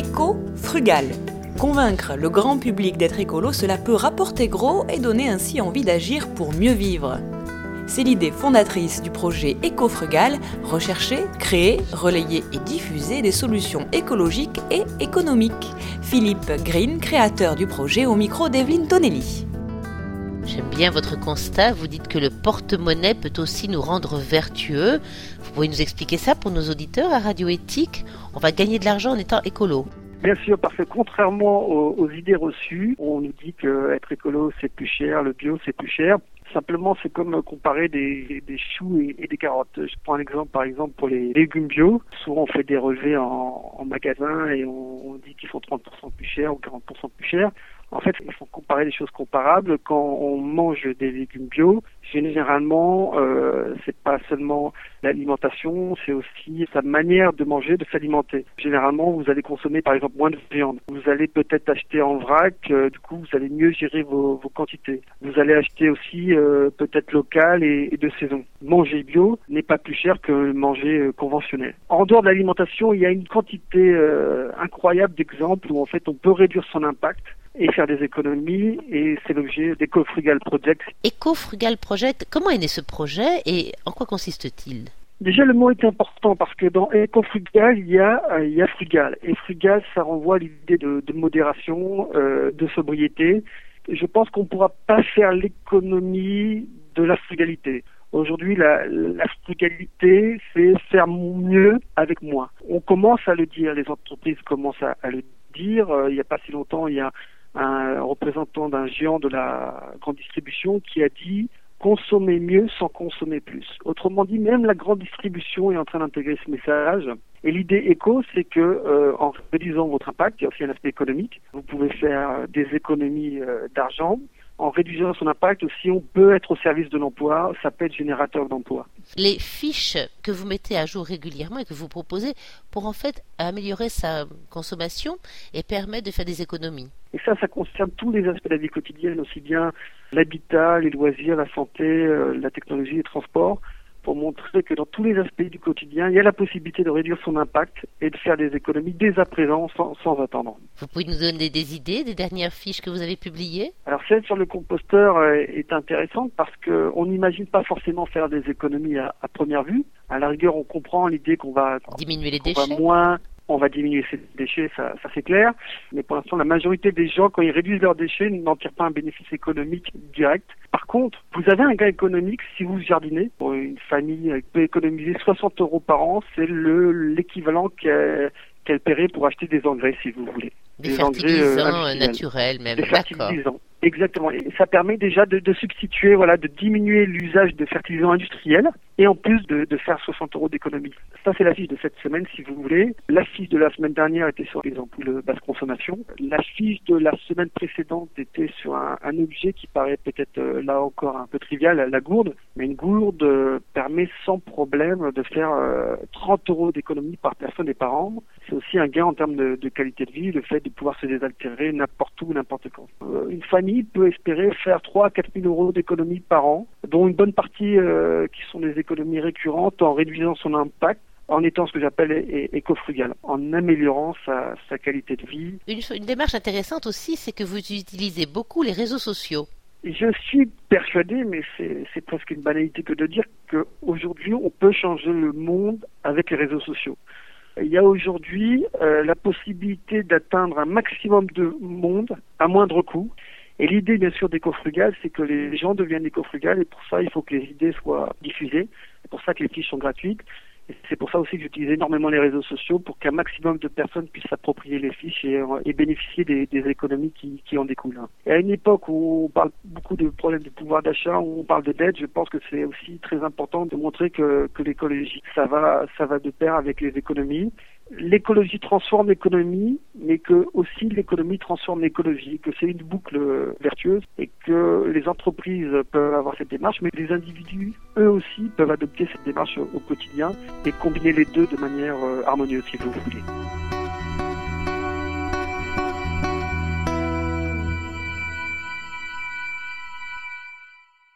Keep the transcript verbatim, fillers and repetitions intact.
éco-frugal. Convaincre le grand public d'être écolo, cela peut rapporter gros et donner ainsi envie d'agir pour mieux vivre. C'est l'idée fondatrice du projet Éco-Frugal, rechercher, créer, relayer et diffuser des solutions écologiques et économiques. Philippe Green, créateur du projet, au micro d'Evelyne Tonelli. J'aime bien votre constat, vous dites que le porte-monnaie peut aussi nous rendre vertueux. Vous pouvez nous expliquer ça pour nos auditeurs à Radio Éthique? On va gagner de l'argent en étant écolo. Bien sûr, parce que contrairement aux, aux idées reçues, on nous dit que être écolo c'est plus cher, le bio c'est plus cher. Simplement, c'est comme comparer des, des choux et, et des carottes. Je prends un exemple, par exemple, pour les légumes bio. Souvent, on fait des relevés en, en magasin et on, on dit qu'ils sont trente pour cent plus chers ou quarante pour cent plus chers. En fait, il faut comparer des choses comparables. Quand on mange des légumes bio, généralement, euh, c'est pas seulement l'alimentation, c'est aussi sa manière de manger, de s'alimenter. Généralement, vous allez consommer, par exemple, moins de viande. Vous allez peut-être acheter en vrac, euh, du coup, vous allez mieux gérer vos, vos quantités. Vous allez acheter aussi euh, peut-être local et, et de saison. Manger bio n'est pas plus cher que manger euh, conventionnel. En dehors de l'alimentation, il y a une quantité euh, incroyable d'exemples où, en fait, on peut réduire son impact et faire des économies, et c'est l'objet d'Éco-Frugal Project. Éco-Frugal Project, comment est né ce projet et en quoi consiste-t-il? Déjà, le mot est important parce que dans Éco-Frugal, il y a, euh, il y a frugal. Et frugal, ça renvoie à l'idée de, de modération, euh, de sobriété. Je pense qu'on ne pourra pas faire l'économie de la frugalité. Aujourd'hui, la, la frugalité, c'est faire mieux avec moins. On commence à le dire, les entreprises commencent à, à le dire. Euh, il n'y a pas si longtemps, il y a un représentant d'un géant de la grande distribution qui a dit « consommer mieux sans consommer plus ». Autrement dit, même la grande distribution est en train d'intégrer ce message. Et l'idée éco, c'est que euh, en réduisant votre impact, il y a aussi un aspect économique, vous pouvez faire des économies euh, d'argent. En réduisant son impact aussi, on peut être au service de l'emploi, ça peut être générateur d'emploi. Les fiches que vous mettez à jour régulièrement et que vous proposez pour en fait améliorer sa consommation et permettre de faire des économies. Et ça, ça concerne tous les aspects de la vie quotidienne, aussi bien l'habitat, les loisirs, la santé, euh, la technologie, les transports, pour montrer que dans tous les aspects du quotidien, il y a la possibilité de réduire son impact et de faire des économies dès à présent sans, sans attendre. Vous pouvez nous donner des idées des dernières fiches que vous avez publiées? Alors celle sur le composteur est intéressante parce qu'on n'imagine pas forcément faire des économies à, à première vue. À la rigueur, on comprend l'idée qu'on va diminuer les qu'on déchets. Va moins on va diminuer ces déchets, ça, ça c'est clair. Mais pour l'instant, la majorité des gens, quand ils réduisent leurs déchets, n'en tirent pas un bénéfice économique direct. Par contre, vous avez un gain économique si vous jardinez. Pour une famille qui peut économiser soixante euros par an, c'est le l'équivalent qu'elle, qu'elle paierait pour acheter des engrais, si vous voulez. Des, des fertilisants engrais, euh, naturels même, des fertilisants. Exactement. Et ça permet déjà de, de substituer, voilà, de diminuer l'usage de fertilisants industriels et en plus de, de faire soixante euros d'économie. Ça, c'est la fiche de cette semaine, si vous voulez. La fiche de la semaine dernière était sur les ampoules basse consommation. La fiche de la semaine précédente était sur un, un objet qui paraît peut-être euh, là encore un peu trivial, la gourde. Mais une gourde euh, permet sans problème de faire euh, trente euros d'économie par personne et par an. C'est aussi un gain en termes de, de qualité de vie, le fait de pouvoir se désaltérer n'importe où, n'importe quand. Euh, une famille peut espérer faire trois à quatre mille euros d'économies par an, dont une bonne partie euh, qui sont des économies récurrentes en réduisant son impact, en étant ce que j'appelle é- éco-frugal, en améliorant sa, sa qualité de vie. Une, une démarche intéressante aussi, c'est que vous utilisez beaucoup les réseaux sociaux. Je suis persuadé, mais c'est, c'est presque une banalité que de dire qu'aujourd'hui, on peut changer le monde avec les réseaux sociaux. Il y a aujourd'hui euh, la possibilité d'atteindre un maximum de monde à moindre coût. Et l'idée, bien sûr, d'éco-frugal, c'est que les gens deviennent éco-frugal et pour ça, il faut que les idées soient diffusées. C'est pour ça que les fiches sont gratuites. Et c'est pour ça aussi que j'utilise énormément les réseaux sociaux pour qu'un maximum de personnes puissent s'approprier les fiches et, et bénéficier des, des économies qui, qui en découlent. Et à une époque où on parle beaucoup de problèmes de pouvoir d'achat, où on parle de dette, je pense que c'est aussi très important de montrer que, que l'écologie, ça va, ça va de pair avec les économies. L'écologie transforme l'économie, mais que aussi l'économie transforme l'écologie, que c'est une boucle vertueuse et que les entreprises peuvent avoir cette démarche, mais les individus, eux aussi, peuvent adopter cette démarche au quotidien et combiner les deux de manière harmonieuse, si vous voulez.